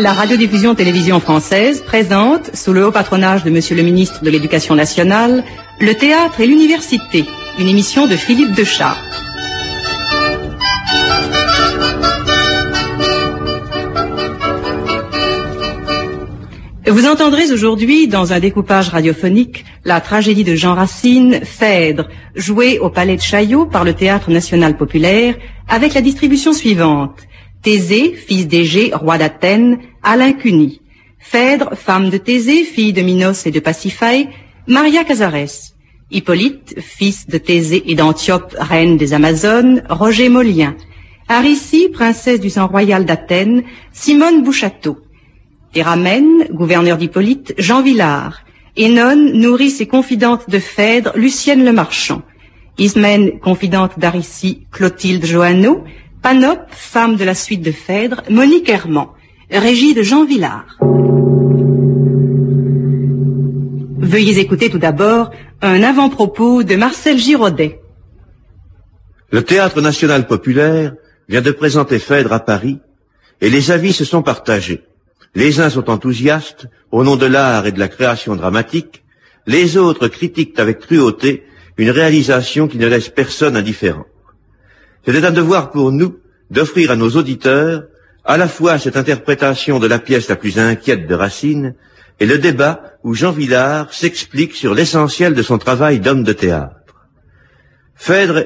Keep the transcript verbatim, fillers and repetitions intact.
La radiodiffusion-télévision française présente, sous le haut patronage de Monsieur le ministre de l'Éducation nationale, Le théâtre et l'université, une émission de Philippe Deschartres. Vous entendrez aujourd'hui, dans un découpage radiophonique, la tragédie de Jean Racine, Phèdre, jouée au Palais de Chaillot par le Théâtre national populaire, avec la distribution suivante. Thésée, fils d'Égée, roi d'Athènes, Alain Cuny. Phèdre, femme de Thésée, fille de Minos et de Pasiphae, Maria Casares. Hippolyte, fils de Thésée et d'Antiope, reine des Amazones, Roger Molien. Aricie, princesse du sang royal d'Athènes, Simone Bouchâteau. Théramène, gouverneur d'Hippolyte, Jean Villard. Énone, nourrice et confidente de Phèdre, Lucienne le Marchand. Ismène, confidente d'Aricie, Clotilde Joanneau. Panope, femme de la suite de Phèdre, Monique Herman. Régie de Jean Villard. Veuillez écouter tout d'abord un avant-propos de Marcel Giraudet. Le Théâtre national populaire vient de présenter Phèdre à Paris et les avis se sont partagés. Les uns sont enthousiastes au nom de l'art et de la création dramatique, les autres critiquent avec cruauté une réalisation qui ne laisse personne indifférent. C'était un devoir pour nous d'offrir à nos auditeurs à la fois cette interprétation de la pièce la plus inquiète de Racine et le débat où Jean Villard s'explique sur l'essentiel de son travail d'homme de théâtre. Phèdre